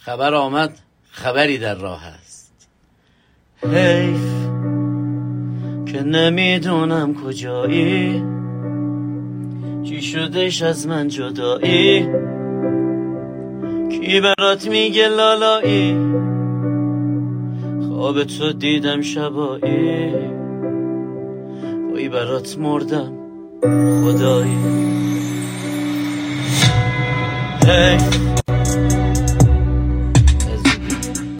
خبر آمد خبری در راه است. حیف که نمیدونم کجایی، چی شدش از من جدایی، کی برات میگه لالایی، خواب تو دیدم شبایی، وای برات مردم خدایی. حیف